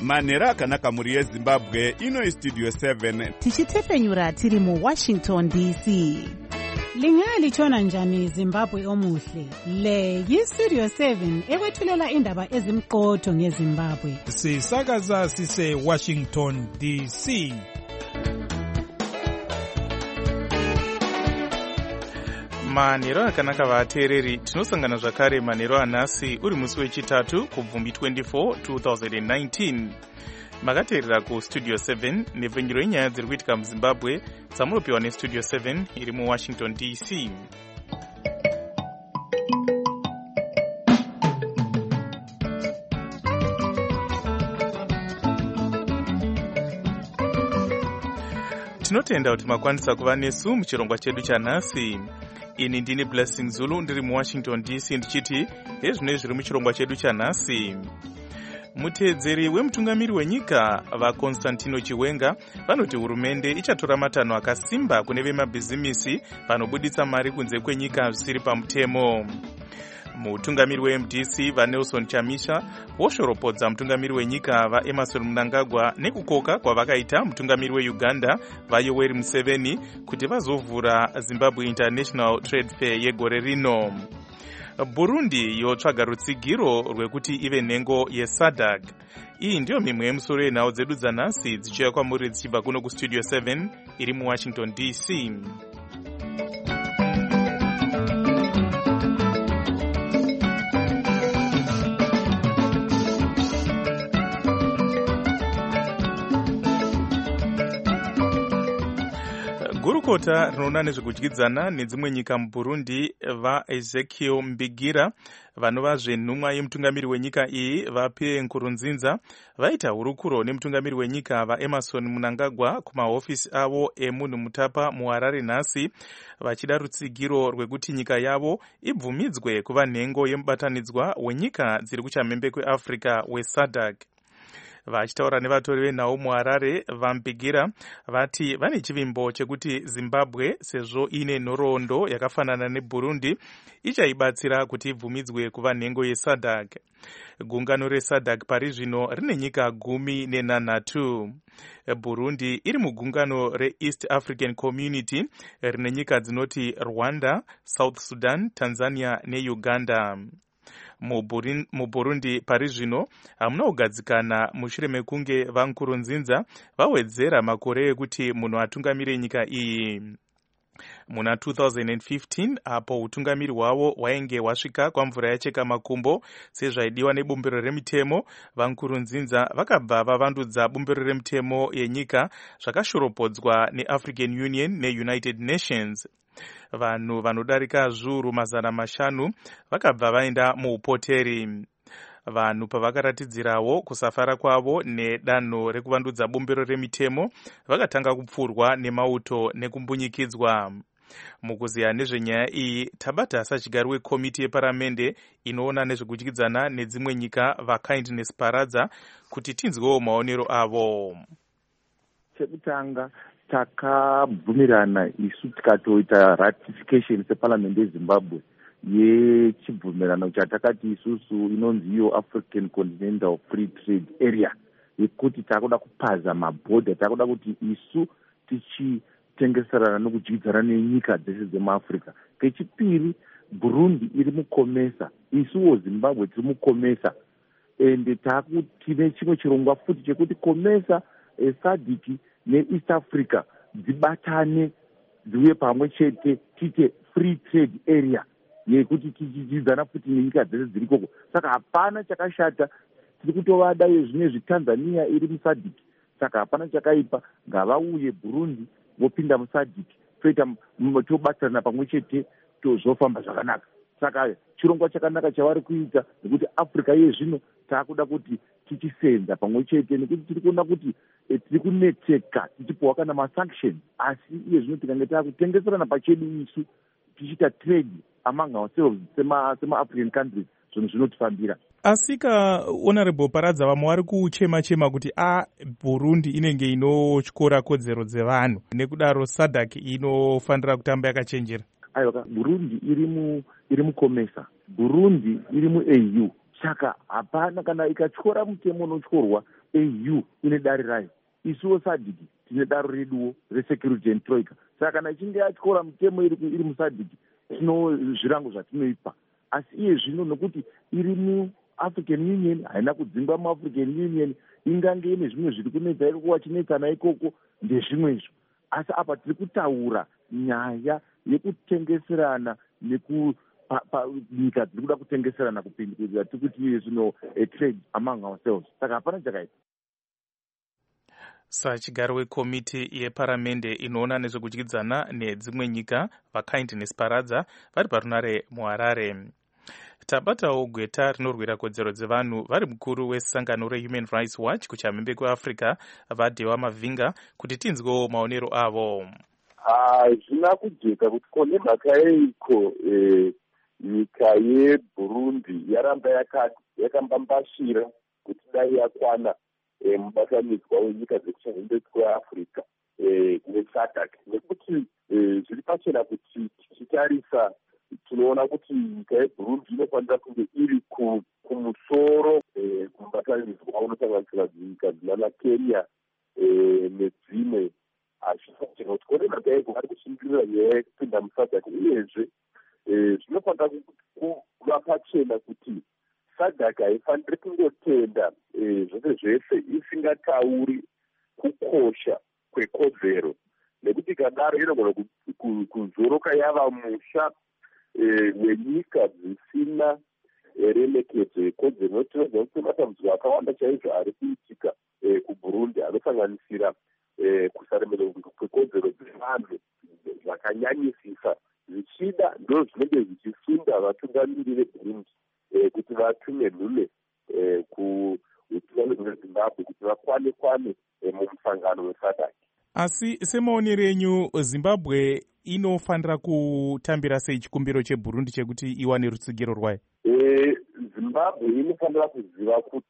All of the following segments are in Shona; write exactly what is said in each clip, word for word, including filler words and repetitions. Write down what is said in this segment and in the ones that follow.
manhero akanaka mhuri yezimbabwe. Ino istudio seven tichitefenyura tiri muwashington D C. Lingalitshona njani Zimbabwe omuhle? Le yistudio seven ekwethulela indaba ezimqotho ngeZimbabwe. Sisakaza sise Washington D C. Manhero akanaka vateereri, tinosangana zvakare manhero anhasi uri musi wechitatu kubvumbi twenty-four twenty nineteen. Makateerera kustudio seven nepfenyuro yenyaya dziri kuitika muZimbabwe dzamunopiwa nestudio seven iri muWashington D C. Tinotenda kuti makwanisa kuva nesu muchirongwa chedu chanhasi. Ini ndini Blessing Zulu ndiri muWashington D C ndichiti hezvino zviri muchirongwa chedu chanhasi. Muteedzeri wemutungamiri wenyika vaConstantino Chiwenga vanoti hurumende ichatora matanho akasimba kune vemabhizimisi vanobuditsa mari kunze kwenyika zvisiri pamutemo. Mutungamiri weM D C vaNelson Chamisa voshoropodza mutungamiri wenyika vaEmerson Mnangagwa nekukoka kwavakaita mutungamiri weUganda vaYoweri Museveni kuti vazovhura Zimbabwe International Trade Fair yegore rino. Burundi yotsvaga rutsigiro rwekuti ive nhengo yeSADC. Iyi ndiyo mimwe yemusoro yenhau dzedu dzanhasi dzichiuya kwamuri dzichibva kuno kustudio seven iri muWashington D C. Gurukota rinoona nezvekudyidzana nedzimwe nyika muBurundi vaEzekiel Mbigira vanovazve nhumwa yemutungamiri wenyika iyi vaPierre Nkurunziza vaita hurukuro nemutungamiri wenyika vaEmerson Mnangagwa kumahofisi avo emunhu mutapa muHarare nhasi vachida rutsigiro rwekuti nyika yavo ibvumidzwe kuva nhengo yemubatanidzwa wenyika dziri kuchamhembe kweAfrica weSADC. Vachitaura nevatori venhau muHarare vaMbigira vati vane chivimbo chekuti Zimbabwe sezvo ine nhoroondo yakafanana neBurundi ichaibatsira kuti ibvumidzwe kuva nhengo yeSADC. Gungano reSADC pari zvino rine nyika gumi nenhanhatu. Burundi iri mugungano reEast African Community rine nyika dzinoti Rwanda, South Sudan, Tanzania neUganda. MuBurundi pari zvino hamuna kugadzikana mushure mekunge vaNkurunziza vawedzera makore ekuti munhu atungamire nyika iyi. Muna two thousand fifteen apo utungamiri hwavo hwainge hwasvika kwamvura yacheka makumbo sezvaidiwa nebumbiro remitemo, vaNkurunziza vakabva vavandudza bumbiro remitemo yenyika zvakashoropodzwa neAfrican Union neUnited Nations. Vanhu vanodarika zviuru mazana mashanu vakabva vaenda muupoteri. Vanhu pavakaratidzirawo kusafara kwavo nedanho rekuvandudza bumbiro remitemo vakatanga kupfurwa nemauto nekumbunyikidzwa. Mukuziya nezvenyaya iyi tabata sachigari wekomiti yeparamende inoona nezvekudyidzana nedzimwe nyika vaKindness Paradza kuti tinzwewo maonero avo. Chekutanga takabvumirana isu tikatoita ratification separlamente yeZimbabwe yechibvumirano chatakati isusu inonzi iyo African Continental Free Trade Area yekuti takuda kupaza mabhodha, takuda kuti isu tichitengeserana nekudyidzana nenyika dzese dzemuAfrica. Kechipiri, Burundi iri mukomesa, isuwo Zimbabwe tiri mukomesa, ende takutine chimwe chirongwa futi chekuti komesa SADC neEast Africa dzibatane dziuye pamwe chete tiite free trade area yekuti tichidyidzana futi nenyika dzese dziri koko. Saka hapana chakashata, tiri kutovada zvinezvi Tanzania iri muSADC, saka hapana chakaipa, ngavauye Burundi vopinda muSADC toita tobatsirana pamwe chete tozofamba zvakanaka. Saka chirongwa chakanaka chavari kuita nekuti Africa yezvino takuda kuti tichisenza pamwe chete nekuti tiri kuona kuti tiri kunetseka tichipuwa kana masanctions, asi iye zvino tikange takutengeserana pachedu isu tichiita trade among ourselves sema-African countries, zvinhu zvinotifambira. Asika Honorable Paradza vamwe vari kuchema chema kuti a Burundi inenge inotyora kodzero dzevanhu nekudaro SADC inofanira kutamba yakachenjera. Aiwa, Burundi iri mu iri mukomesa, Burundi iri muA U, saka hapana kana ikatyora mutemo unotyorwa A U ine dare rayo, isuwo sadiki tine daro reduwo resecurity and troika. Saka kana ichinge yatyora mitemo iri iri musadiki, tino zvirango zvatinoipa. Asi iye zvino nokuti iri muAfrican Union, haina kudzingwa muAfrican Union, ingange ine zvimwe zviri kunetsa ikoko wachinetsana ikoko ndezvimwezvo. Asi apa tiri kutaura nyaya yekutengeserana neku nyika dziri kuda kutengeserana kupindikira tikuti iye zvino trade among ourselves. Saka hapana chakaita. Sachigaro wekomiti yeparamende inoona nezvekudyidzana nedzimwe nyika vaKindness Paradza vari parunare muHarare. Tabatawo gweta rinorwira kodzero dzevanhu vari mukuru wesangano reHuman Rights Watch kuchamhembe kweAfrica vaDhewa Mavhinga kuti tinzwewo maonero avo. Hazvina kujeka kuti kone mhaka yeiko nyika yeBurundi yaramba yakambambashira kuti dai yakwana mubatanidzwa wenyika dzekuchamhembe kweAfrica neSADC, nekuti zviri pachena kuti tichitarisa tinoona kuti nyika yeBurundi inofanira kunge iri kumusoro kumubatanidzwa unosanganisira nyika dzinana Kenya nedzimwe. Hazvina kuti kone mhaka yeiko vari kushingirira nyaya yekupinda muSADC, uyezve zvinofanira kuva pachena kuti SADC haifaniri kungotenda zvese zvese isingatauri kukosha kwekodzero, nekuti kadaro inogona kuzoroka yava musha wenyika dzisina remekedzo yekodzero. Notinogona kuti matambudziko akawanda chaizvo ari kuitika kuBurundi anosanganisira kusaremerwa kwekodzero dzevanhu zvakanyanyisisa, zvichida ndo zvinenge zvichisunda vatungamiri veBurundi kuti vatume nhume kuutungamiri hweZimbabwe kuti vakwane kwane mumusangano weSADC. Asi semaonero enyu, Zimbabwe inofanira kutambira sei chikumbiro cheBurundi chekuti iwane rutsigiro rwayo? Zimbabwe inofanira kuziva kuti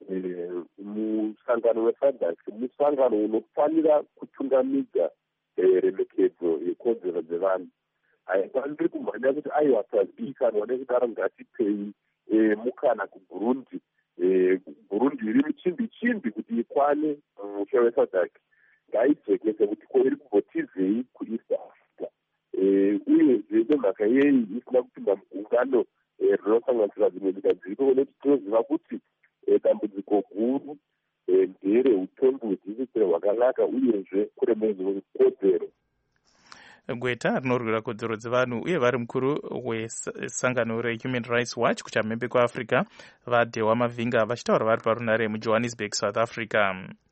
musangano weSADC musangano unofanira kutungamidza remekedzo yekodzero dzevanhu. Haifaniri kumhanya kuti aiwa tazikanwa nekudaro ngatipei mukana kuBurundi. Burundi iri muchimbi chimbi kuti ikwane musha weSADC, ngaijekese kuti ko iri kubvotizei kuEast Africa, uyezve nemhaka yei isina kupinda mugungano rinosanganisira dzimwe nyika dziriko, nekuti tinoziva kuti dambudziko guru ndere utongi hwedzivitsiro hwakanaka uyezve kuremedzwa kwekodzero. Gweta rinorwira kodzero dzevanhu uye vari mukuru wesangano reHuman Rights Watch kuchamhembe kweAfrica vaDhewa Mavhinga vachitaura vari parunare muJohannesburg, South Africa.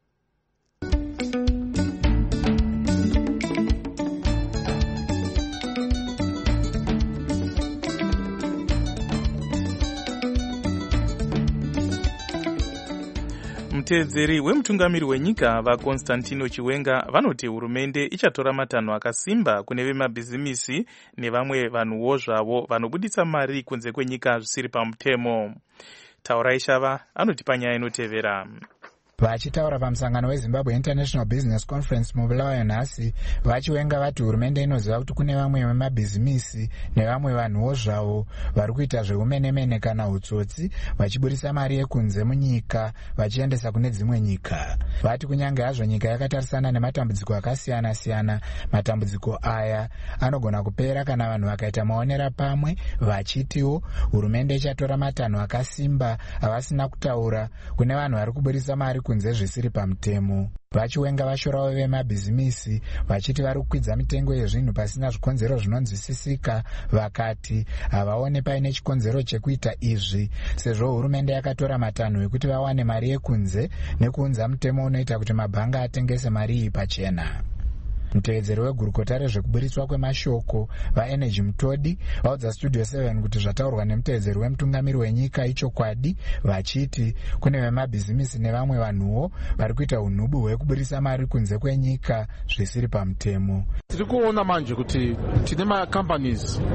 Mutedzeri wemutungamiri wenyika vaConstantino Chiwenga vanoti hurumende ichatora matanho akasimba kune vemabhizimisi nevamwe vanhuwo zvavo vanobuditsa mari kunze kwenyika zvisiri pamutemo. Taurai Shava anoti panyaya inotevera. Vachitaura pamusangano weZimbabwe International Business Conference mubulawayo nhasi, vaChiwenga vati hurumende inoziva kuti kune vamwe vemabhizimisi nevamwe vanhuwo zvavo vari kuita zveumenemene kana utsotsi, vachiburisa mari yekunze munyika vachiendesa kune dzimwe nyika. Vati kunyange hazvo nyika yakatarisana nematambudziko akasiyana-siyana, matambudziko aya anogona kupera kana vanhu vakaita maonera pamwe, vachitiwo hurumende ichatora matanho akasimba avasina kutaura kune vanhu vari kuburisa mari kunze zvisiri pamutemo. VaChiwenga vashorawo vemabhizimisi vachiti vari kukwidza mitengo yezvinhu pasina zvikonzero zvinonzwisisika, vakati havaone paine chikonzero chekuita izvi sezvo hurumende yakatora matanho ekuti vawane mari yekunze nekuunza mutemo unoita kuti mabhanga atengese mari iyi pachena. Mutevedzeri wegurukota rezvekuburitswa kwemashoko vaEnergy Mutodi vaudza Studio seven kuti zvataurwa nemutevedzeri wemutungamiri wenyika ichokwadi, vachiti kune vemabhizimisi nevamwe vanhuwo vari kuita unhubu hwekuburisa mari kunze kwenyika zvisiri pamutemo. Tiri kuona manje kuti tine macompanies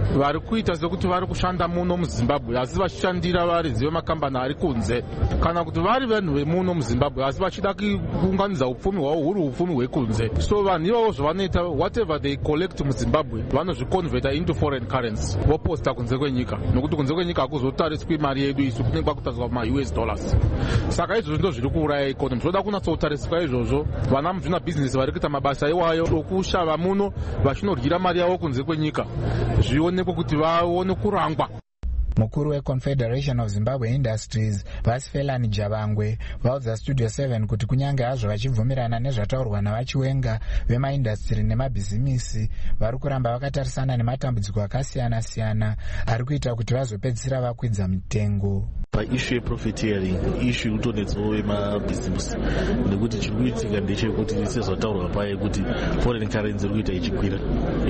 vari kuita sekuti vari kushanda muno muzimbabwe asi vachishandira varidzi vemakambani ari kunze, kana kuti vari vanhu vemuno muzimbabwe asi vachida kuunganidza upfumi hwavo huri upfumi hwekunze. So vanhu ivavo zvavanoita, whatever they collect muzimbabwe vanozviconverta into foreign currency voposta kunze kwenyika, nokuti kunze kwenyika hakuzotariswi mari yedu isu, kunenge kwakutariswa ma-U S dollars. Saka izvozvo ndo zviri kuuraya economy. Zvoda kunatsokutariswa izvozvo, vana muzvina bhizinesi vari kuita mabasa iwayo okushava muno vachinoryira mari yavo kunze kwenyika zvionekwe kuti vaone kurangwa. Mukuru weConfederation of Zimbabwe Industries Vasifelani Javangwe vaudza Studio seven kuti kunyange hazvo vachibvumirana nezvataurwa navachiwenga vemaindastri nemabhizimisi, vari kuramba vakatarisana nematambudziko akasiyana siyana ari kuita kuti vazopedzisira vakwidza mitengo. Paishu yeprofiteering, ishu yekutonetsawo vemabhizimusi, nekuti chiri kuitika ndechekuti sezvataurwa paye kuti foreign currency iri kuita ichikwira,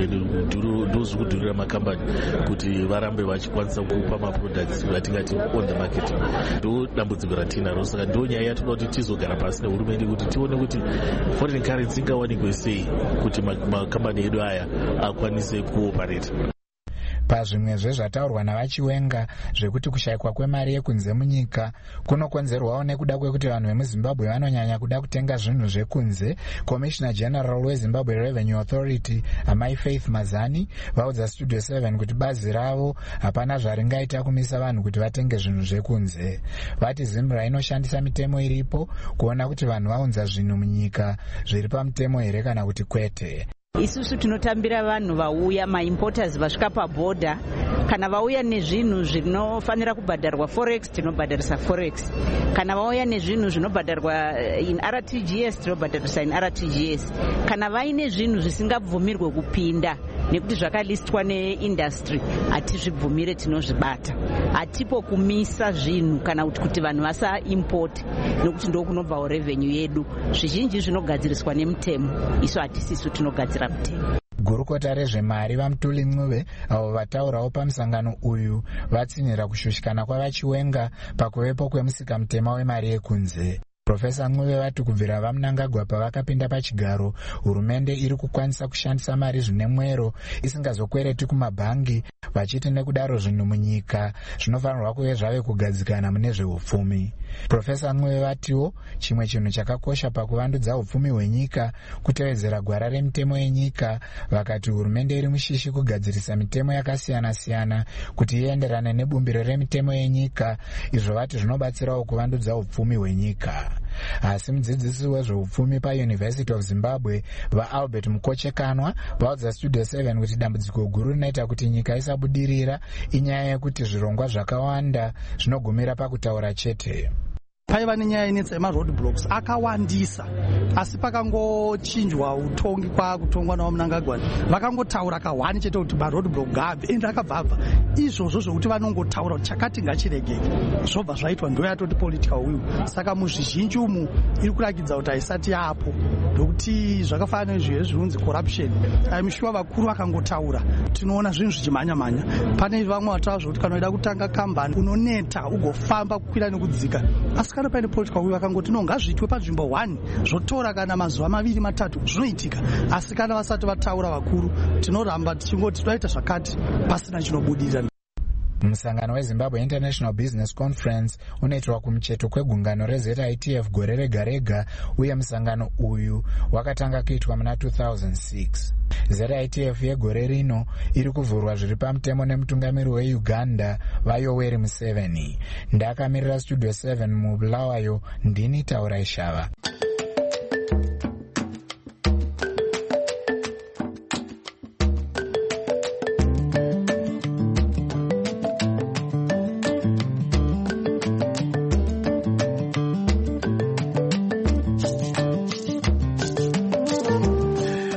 ndozviri kudhurira makambani kuti varambe vachikwanisa kupa maproducts atingati on the market. Ndo dambudziko ratinaro, saka ndo nyaya yatoda kuti tizogara pasi nehurumende kuti tione kuti foreign currency ingawanikwe sei kuti makambani edu aya akwanise kuoperate. Pazvimwezve zvataurwa navachiwenga zvekuti kushayikwa kwemari yekunze munyika kunokonzerwawo nekuda kwekuti vanhu vemuzimbabwe vanonyanya kuda kutenga zvinhu zvekunze, Commissioner General weZimbabwe Revenue Authority Amai Faith Mazani vaudza Studio seven kuti bazi ravo hapana zvaringaita kumisa vanhu kuti vatenge zvinhu zvekunze. Vati Zimra inoshandisa mitemo iripo kuona kuti vanhu vaunza zvinhu munyika zviri pamutemo here kana kuti kwete. Isusu tinotambira vanhu vauya maimporters vasvika pabhodha, kana vauya nezvinhu zvinofanira kubhadharwa forex tinobhadharisa forex, kana vauya nezvinhu zvinobhadharwa in R T G S tinobhadharisa in R T G S, kana vaine zvinhu zvisingabvumirwe kupinda nekuti zvakalistwa neindustry hatizvibvumire tinozvibata. Hatipo kumisa zvinhu kana kuti kuti vanhu vasa import nekuti ndo kunobvawo revenue yedu. Zvizhinji zvinogadziriswa nemutemo, isu hatisisu tinogadzira mutemo. Gurukota rezvemari vaMutuli Ncube avo vataurawo pamusangano uyu vatsinhira kushushikana kwavachiwenga pakuvepo kwemusika mutema wemari yekunze. Profesa Ncube vati kubvira vaMnangagwa pavakapinda pachigaro, hurumende iri kukwanisa kushandisa mari zvine mwero isingazokwereti kumabhangi, vachiti nekudaro zvinhu munyika zvinofanirwa kuve zvave kugadzikana mune zveupfumi. Profesa Ncube vatiwo chimwe chinhu chakakosha pakuvandudza upfumi hwenyika kutevedzera gwara remitemo yenyika, vakati hurumende iri mushishi kugadzirisa mitemo yakasiyana siyana kuti ienderane nebumbiro remitemo yenyika, izvo vati zvinobatsirawo kuvandudza upfumi hwenyika. Asi mudzidzisi wezveupfumi paUniversity of Zimbabwe vaAlbert Mukochekanwa vaudza Studio seven kuti dambudziko guru rinoita kuti nyika isabudirira inyaya yekuti zvirongwa zvakawanda zvinogumira pakutaura chete. Paiva nenyaya inetsa yemaroadblocks akawandisa, asi pakangochinjwa utongi kwakutongwa nawo Mnangagwa vakangotaura kahwani chete kuti maroadblock ngabve, ende akabvabva. Izvozvo zvokuti vanongotaura kuti chakati ngachiregeke zvobva zvaitwa ndo yatoti political will. Saka muzvizhinji umu iri kurakidza kuti haisati yapo, ndokuti zvakafanana nezvizvo zvinonzi corruption. I'm sure vakuru vakangotaura tinoona zvinhu zvichimhanya-mhanya. Pane vamwe vataura zvokuti kana uida kutanga kambani unoneta ugofamba kukwira nekudzika, asi kana paine political will vakangoti no ngazviitwe panzvimbo one zvotora kana mazuva maviri matatu zvinoitika. Asi kana vasati vataura vakuru tinoramba tichingoti toita zvakati pasina chinobudirira. Musangano weZimbabwe International Business Conference unoitirwa kumucheto kwegungano reZ I T F gore rega rega, uye musangano uyu wakatanga kuitwa muna two thousand six. Z I T F yegore rino iri kuvhurwa zviri pamutemo nemutungamiri weUganda vaYoweri Museveni. Ndakamirira Studio seven muBulawayo, ndini Taura Ishava.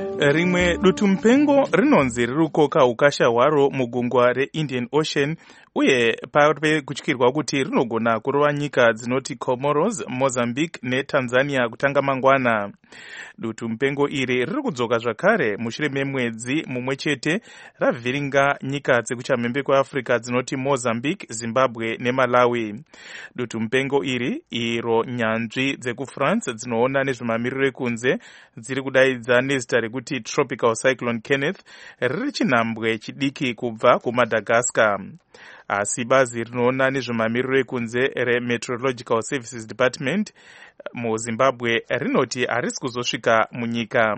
Rimwe dutu mpengo rinonzi riri kukoka ukasha hwaro mugungwa reIndian Ocean uye pari kutyirwa kuti rinogona kurova nyika dzinoti Comoros, Mozambique neTanzania kutanga mangwana. Dutu mupengo iri riri kudzoka zvakare mushure memwedzi mumwe chete ravhiringa nyika dzekuchamhembe kweAfrica dzinoti Mozambique, Zimbabwe neMalawi. Dutu mupengo iri iro nyanzvi dzekuFrance dzinoona nezvemamiriro ekunze dziri kudaidza nezita rekuti Tropical Cyclone Kenneth riri chinhambwe chidiki kubva kuMadagascar. Asi bazi rinoona nezvemamiriro ekunze reMeteorological Services Department muZimbabwe rinoti harisi kuzosvika munyika.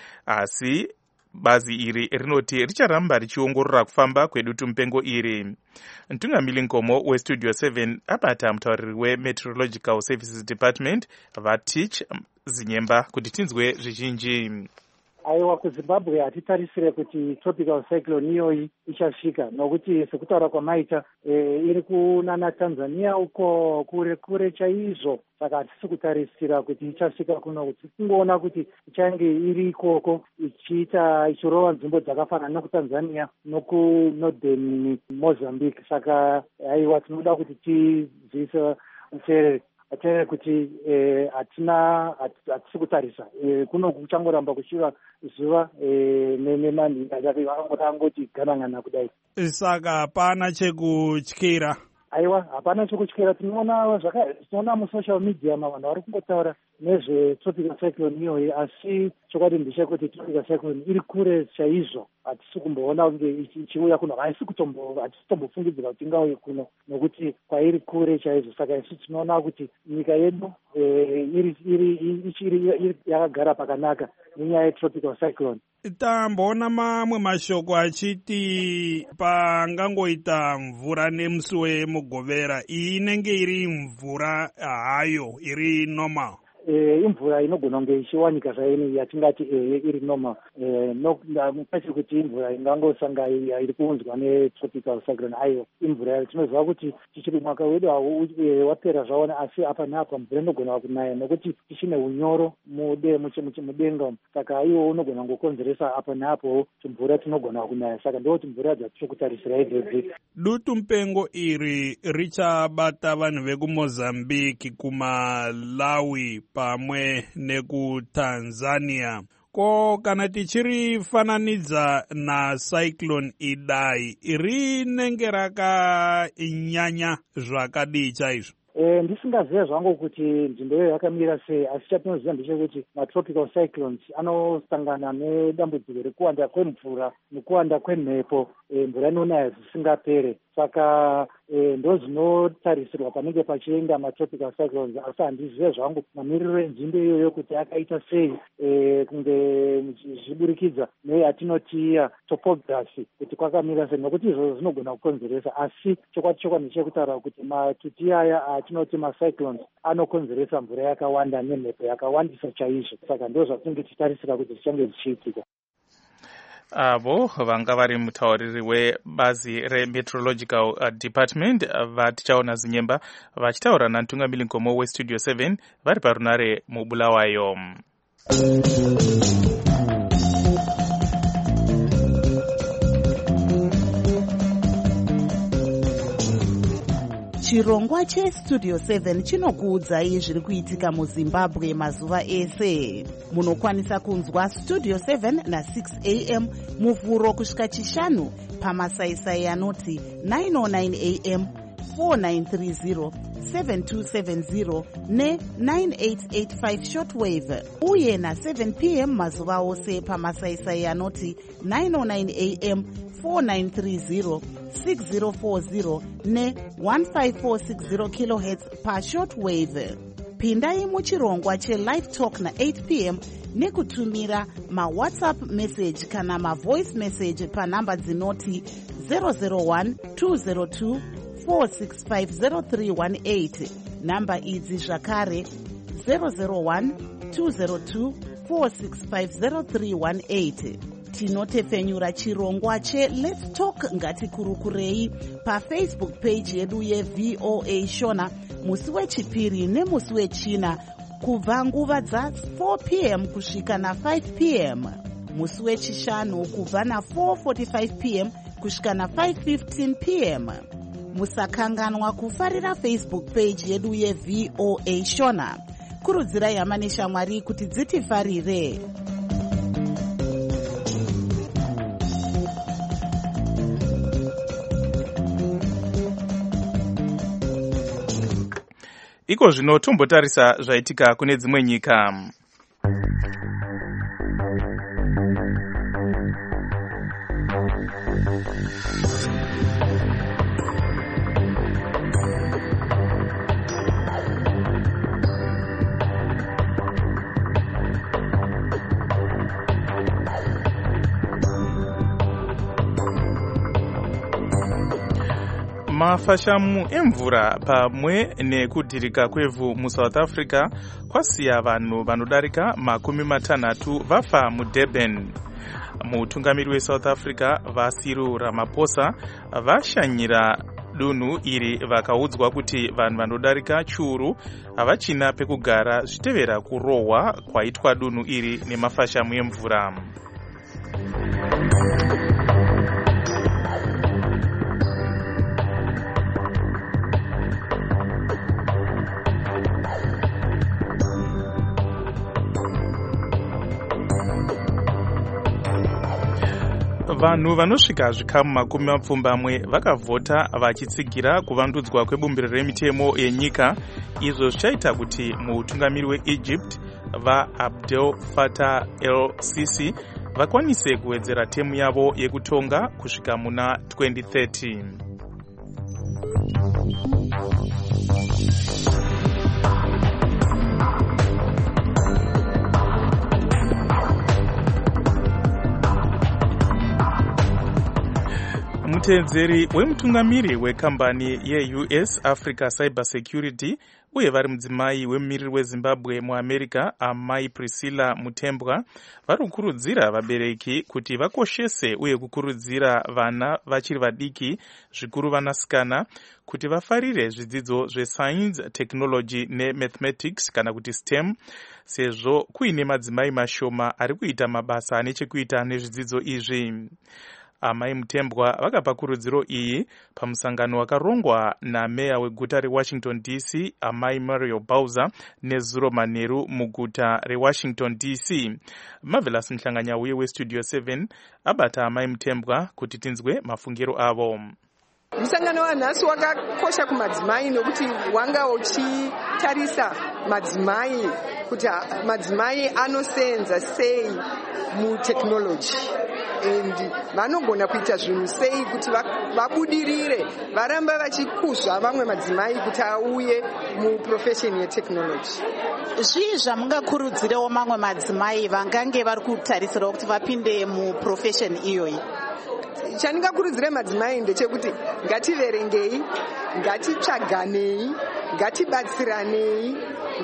Asi bazi iri rinoti richaramba richiongorora kufamba kwedutu mupengo iri. Mtungamiri Nkomo weStudio seven abata mutauriri weMeteorological Services Department Vatich Zinyemba kuti tinzwe zvizhinji. Aiwa, kuZimbabwe hatitarisire kuti tropical cyclone iyoyi ichasvika, nokuti sekutaura kwamaita e, iri kunana Tanzania uko kure kure chaizvo, saka hatisi kutarisira kuti ichasvika kuno, kuti kungoona kuti ichange iri ikoko ichiita ichirova nzvimbo dzakafanana nokuTanzania noku northern Mozambique. Saka aiwa, tinoda kuti tiziise muteereri ateerere kuti hatina hatisi kutarisa kuno kuchangoramba kuchiva zuva nemanhi vakangoti ganangana kudai. Saka hapana chekutyira. Aiwa, hapana chekutyira. Tinoona tinoona musocial media vanhu vari kungotaura nezvetropical cyclone iyoyi, asi chokwadi ndechekuti tropical cyclone iri kure chaizvo. Hatisi kumboona kunge ichiuya kuno, haisi kutombo hatisi kutombofungidzira kuti ingauye kuno nokuti kwairi kure chaizvo. Saka isu tinoona kuti nyika yedu iri iri ichiri yakagara pakanaka nenyaya yetropical cyclone. Tamboona mamwe mashoko achiti pangangoita mvura nemusi wemugovera. Iyi inenge iri mvura hayo iri normal. Imvura inogona kunge ichiwanika zvaini yatingati iri normal, kwete kuti imvura ingangosanga iri kuunzwa netropical cyclone. Aiyo, imvura tinoziva kuti tichiri mwaka wedu wapera zvaona, asi apa neapa mvura inogona kunaya nokuti tichine unyoro mudenga. Saka iwo unogona kungokonzeresa apa neapo mvura tinogona kunaya. Saka ndoti mvura dzatiri kutarisira idzodzi. Dutu mupengo iri richabata vanhu vekuMozambique, kuMalawi pamwe nekuTanzania. Ko kana tichirifananidza nacyclone idai, rinenge rakanyanya zvakadii chaizvo? E, ndisingazive zvangu kuti nzvimbo iyo yakamira sei, asi chatinoziva ndechekuti matropical cyclones anosangana nedambudziko rekuwanda kwemvura nekuwanda kwemhepo, e, mvura inonaya zvisingapere. Saka e, ndo zvinotarisirwa panenge pachienda matropical cyclones, asi handizive zvangu mamiriro enzimbo iyoyo kuti akaita sei, e, kunge zviburikidza neyatinoti topography kuti kwakamira sei, nokuti izvozvo zvinogona kukonzeresa. Asi chokwadi chokwadi ndechekutaura kuti matuti aya atinoti macyclones anokonzeresa mvura yakawanda nemhepo yakawandisa chaizvo. Saka ndo zvatinenge tichitarisira kuti zvichange zvichiitika. Avo vanga vari mutauriri webazi reMeteorological Department Vatichaona Zinyemba vachitaura naMtungamiri Nkomo weStudio seven vari parunare muBulawayo. Chirongwa cheStudio seven chinokuudzai zviri kuitika muZimbabwe mazuva ese. Munokwanisa kunzwa Studio seven na six a m muvhuro kusvika chishanu pamasaisai anoti nine oh nine a m, four nine three zero, seven two seven zero ne nine eight eight five shortwave, uye na seven p m mazuva ose pamasaisai anoti nine oh nine a m, four nine three zero, six zero four zero ne one five four six zero kilohertz pa shortwave. Pindai muchirongwa cheLive Talk na eight p m nekutumira mawhatsapp message kana mavoice message panhamba dzinoti zero zero one two zero two four six five zero three one eight. Namba idzi zvakare zero zero one two zero two four six five zero three one eight. Tinotefenyura chirongwa che Let's Talk Ngatikurukurei paFacebook page yedu yeV O A Shona musi wechipiri nemusi wechina kubva nguva dza four p m kusvika na five p m, musi wechishanu kubva na four forty-five p m kusvika na five fifteen p m, musakanganwa kufarira Facebook page yedu yeV O A Shona. Kurudzirai hama neshamwari kuti dzitifarire. Iko zvino tombotarisa zvaitika kune dzimwe nyika. Mafashamu emvura pamwe nekudhirika kwevhu muSouth Africa kwasiya vanhu vanodarika makumi matanhatu vafa muDurban. Mutungamiri weSouth Africa Cyril Ramaphosa vashanyira dunhu iri vakaudzwa kuti vanhu vanodarika chiuru havachina pekugara zvitevera kurohwa kwaitwa dunhu iri nemafashamu emvura. Vanhu vanosvika zvikamu makumi mapfumbamwe vakavhota vachitsigira kuvandudzwa kwebumbiro remitemo yenyika, izvo zvichaita kuti mutungamiri weEgypt vaAbdel Fattah el-Sisi vakwanise kuwedzera temu yavo yekutonga kusvika muna twenty thirty. Mutedzeri wemutungamiri wekambani yeU S Africa Cyber Security uye vari mudzimai wemumiriri weZimbabwe muAmerica amai Priscilla Mutembwa vari kukurudzira vabereki kuti vakoshese uye kukurudzira vana vachiri vadiki zvikuru vanasikana kuti vafarire zvidzidzo zveScience, Technology neMathematics kana kuti STEM, sezvo kuine madzimai mashoma ari kuita mabasa anechekuita nezvidzidzo izvi. Amai Mutembwa vakapa kurudziro iyi pamusangano wakarongwa nameya weguta reWashington D C amai Mario Bowser nezuro manheru muguta reWashington D C. Marvelous Mhlanganyauye weStudio seven abata amai Mutembwa kuti tinzwe mafungiro avo. Musangano wanhasi wakakosha kumadzimai nokuti wanga uchitarisa madzimai kuti madzimai anosenza sei mutekinoloji and vanogona kuita zvinhu sei kuti vabudirire varamba vachikuzva vamwe madzimai kuti auye muprofesheni yetekinoloji. Zvii zvamungakurudzirewo mamwe madzimai vangange vari kutarisirawo kuti vapinde muprofesheni iyoyi? Chandingakurudzira madzimai ndechekuti ngativerengei, ngatitsvaganei, ngatibatsiranei,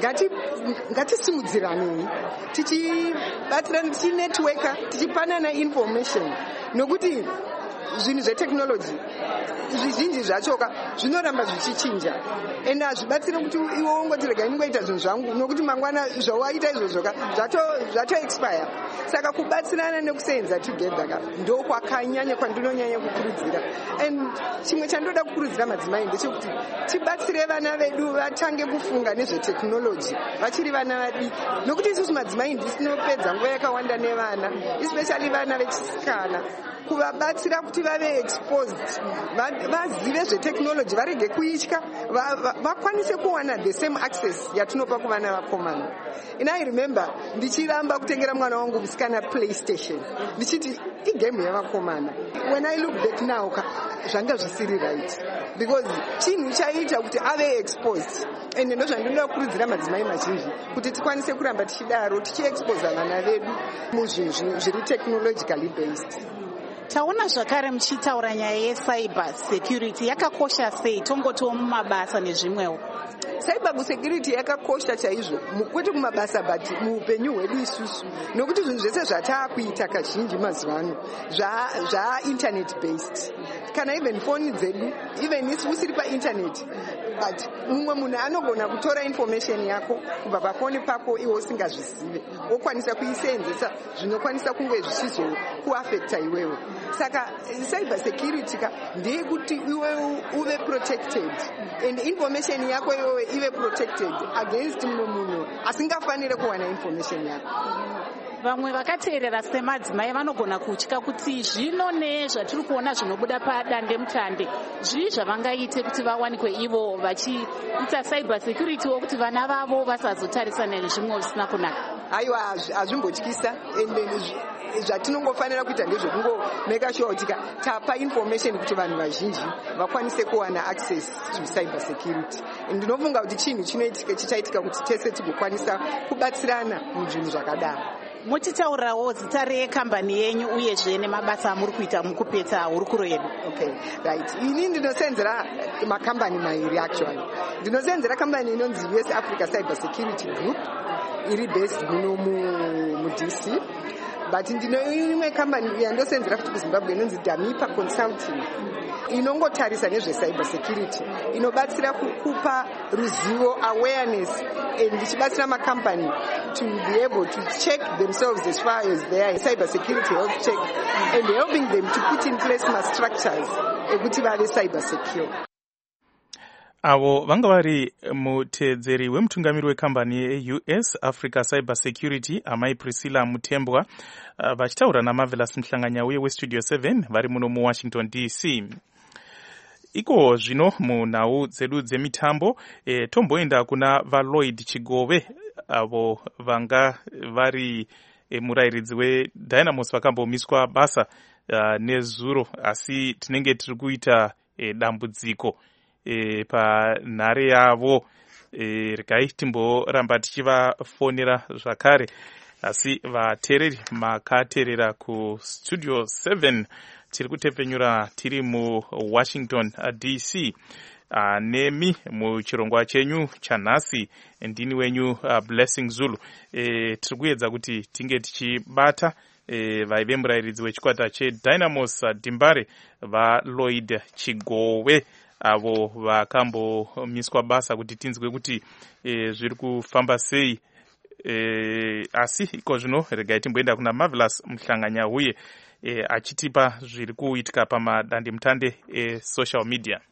ngatisimudziranei, tichibatsirana, tichinetworka, tichipanana information, nokuti zvinhu zvetekinoloji zvizhinji zvachoka zvinoramba zvichichinja ende hazvibatsiri kuti iwe ungoti rega ingoita zvinhu zvangu nokuti mangwana zvawaita izvozvoka zvato expire. Saka kubatsirana nekusenza together ndo kwakanyanya kwandinonyanya kukurudzira. And chimwe chandoda kukurudzira madzimai ndechekuti tibatsire vana vedu vatange kufunga nezvetekinoloji vachiri vana vadiki, nokuti isusu madzimai ndisinopedza nguva yakawanda nevana, especially vana vechisikana, kuvabatsira kuti vave exposed, vazive zvetekinoloji, varege kuitya, vakwanise kuwana the same access yatinopa kuvana vakomana. And I remember ndichiramba kutengera mwana wangu musikana PlayStation ndichiti igame yavakomana. When I look back now zvanga zvisiri right, because chinhu chaita kuti ave exposed. And ndo zvandinoda kukurudzira madzimai mazhinji kuti tikwanise kuramba tichidaro tichiexpose vana vedu muzvinhu zviri technologically based. Taona zvakare muchitaura nyaya yecyber security yakakosha sei, tongotiwo mumabasa nezvimwewo. Cyber security yakakosha chaizvo kwete kumabasa but muupenyu hwedu isusu, nokuti zvinhu zvese zvataakuita kazhinji mazuva ano zva internet based. Kana even phone dzedu, even isi usiri painternet, but mumwe munhu anogona kutora information yako kubva pafoni pako iwe usingazvizive, wokwanisa kuisenzesa zvinokwanisa kunge zvichizokuafecta iwewe. saka cyber security ka ndeyekuti iwe uve protected and information yako iwe ive protected against mumwe munhu asingafanire kuwana information yako. Vamwe vakateerera semadzimai vanogona kutya kuti zvino nezvatiri kuona zvinobuda padande mutande zvii zvavangaite kuti vawanikwe ivo vachiita cyber security wokuti vana vavo vasazotarisana nezvimwe zvisina kunaka. Aiwa, hazvimbotyisa ende zvatinongofanira kuita ndezvekungomeka sure kuti tapa information kuti vanhu vazhinji vakwanise kuwana access to cyber security. Ndinofunga kuti chinhu chinoitika chichaitika kuti tese tigokwanisa kubatsirana muzvinhu zvakadaro. Muchitaurawo zita rekambani yenyu uyezve nemabasa amuri kuita mukupedza hurukuro yedu. Okay, right. Ini ndinosenzera makambani mairi actually. Ndinosenzera kambani inonzi U S Africa Cyber Security Group iri based muno mu D C. But ndino imwe kambani yandosenzera futi kuZimbabwe inonzi Damipa Consulting. Inongotarisa nezve cyber security, inobatsira kukupa ruzivo, awareness, and ichibatsira makampani to be able to check themselves as far as their cyber security health check, and helping them to put in place my structures ekuti vave cyber secure. Avo vanga vari mutedzeri wemutungamiri wekambani ye-U S Africa Cyber Security amai Priscilla Mutembwa vachitaura naMarvelous Mhlanganya uye weStudio seven vari muno muWashington D C. Iko zvino munhau dzedu dzemitambo e, tomboenda kuna vaLloyd Chigove avo vanga vari e, murairidzi weDynamos vakambomiswa basa uh, nezuro asi tinenge tiri kuita e, dambudziko E, panhare yavo e, regai timboramba tichivafonera zvakare asi vateereri makateerera kuStudio seven tiri kutepfenyura tiri muWashington D C. Uh, nemi muchirongwa chenyu chanhasi ndini wenyu uh, Blessing Zulu. E, tiri kuedza kuti tinge tichibata e, vaive murairidzi wechikwata cheDynamos uh, Dimbare vaLloyd Chigove avo vakambomiswa basa kuti tinzwe kuti e, zviri kufamba sei e, asi iko zvino regai timboenda kuna Marvelous Mhlanganya uye e, achitipa zviri kuitika pamadande mutande esocial media.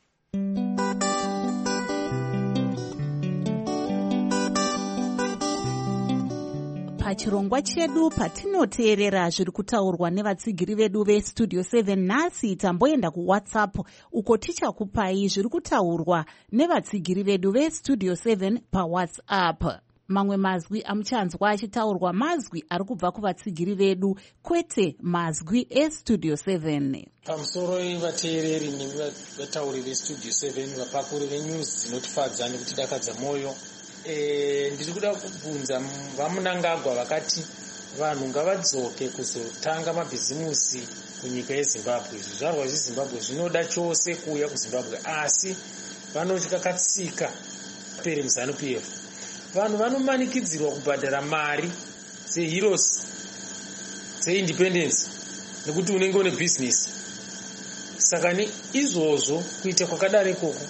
Pachirongwa chedu patinoteerera zviri kutaurwa nevatsigiri vedu veStudio seven nhasi tamboenda kuWhatsApp uko tichakupai zviri kutaurwa nevatsigiri vedu veStudio seven paWhatsApp. Mamwe mazwi amuchanzwa achitaurwa mazwi ari kubva kuvatsigiri vedu kwete mazwi eStudio seven. Pamusoro vateereri nevatauri veStudio seven vapakuri venews dzinotifadza nekutidakadza mwoyo. E, ndiri kuda kubvunza vamunangagwa vakati vanhu ngavadzoke kuzotanga mabhizimusi kunyika yeZimbabwe. Zvizvarwa zveZimbabwe zvinoda chose kuuya kuZimbabwe asi vanotya katsika pere muZANU P F. Vanhu vanomanikidzirwa kubhadhara mari dzeheroes dzeindependence nekuti unenge une business. Saka izvozvo kuita kwakadaro ikoko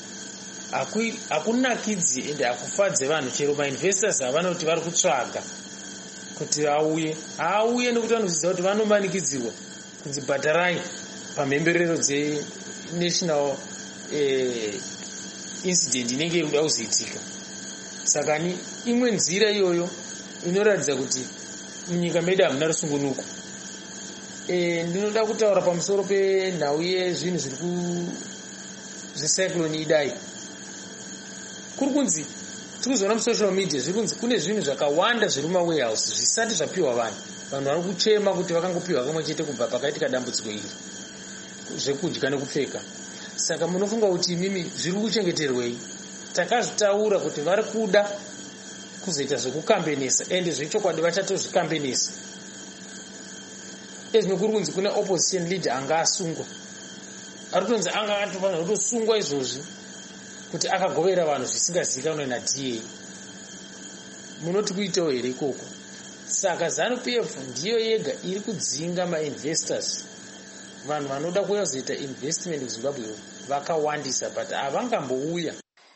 hakunakidzi ende hakufadze vanhu chero mainvestors havanoti vari kutsvaga kuti auye auye nekuti vanoziva kuti vanomanikidzirwa kunzi bhadharai pamhemberero dzenational eh, incident inenge inoda kuzoitika. Saka ni imwe nzira iyoyo inoratidza kuti munyika medu hamuna rusungunuko. E, ndinoda kutaura pamusoro penhau yezvinhu zviri ku zvecyclone Idai. Kuri kunzi tikuzoona musocial media zviri kunzi kune zvinhu zvakawanda zviri mumawarehouse zvisati zvapiwa vanhu. Vanhu vari kuchema kuti vakangopiwa kamwe chete kubva pakaitika dambudziko iri zvekudya nekupfeka. Saka munofunga kuti mimi zviri kuchengeterwei? Takazvitaura kuti vari kuda kuzoita zvekukambenesa ende zvechokwadi vachatozvikambenesa. Ezvino kuri kunzi kuna opposition leader anga asungwa. Ari kutonzi anga atofanira kutosungwa izvozvi kuti akagovera vanhu zvisingazivikanwe naD A. Munoti kuitawo here ikoko? Saka ZANU P F ndiyo yega iri kudzinga mainvestors. Vanhu vanoda kuuya kuzoita investment kuZimbabwe vakawandisa but havangambouya.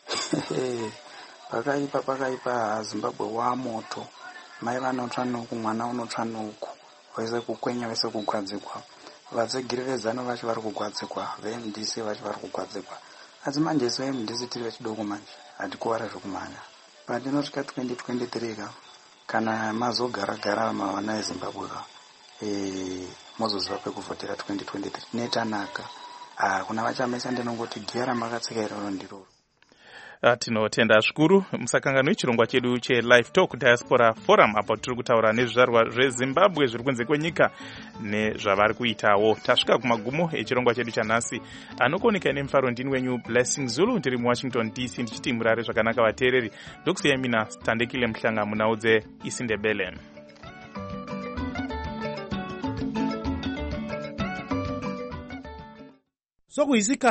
Pakaipa pakaipa Zimbabwe wamoto. Mai vanotsva nuku, mwana unotsva nuku. Vese kukwenya vese kugadzikwa. vadzegireredzano vacho vari kugwadzikwa, veM D C vacho vari kugwadzikwa. Asi manje isu veM D C tiri vechidoko manje hatikuwara zvokumhanya. Pandinosvika twenty twenty-three ka kana mazogara-gara mavana eZimbabwe ka e, mozoziva pekuvhotera twenty twenty-three netanaka. Ah, kuna vachamesa ndinongoti giya ramakatsika iroro ndiroro. Tinotenda zvikuru musakanganwa chirongwa chedu cheLive Talk Diaspora Forum apo tiri kutaura nezvizvarwa zveZimbabwe zviri kunze kwenyika nezvavari kuitawo. Tasvika kumagumo echirongwa chedu chanhasi. Anokoneka nemufaro ndini wenyu Blessing Zulu, ndiri muWashington D C ndichiti murare zvakanaka vateereri. Ndokusiyai mina Tandekile Mhlanga munhau dzeIsindebele. Sokuisika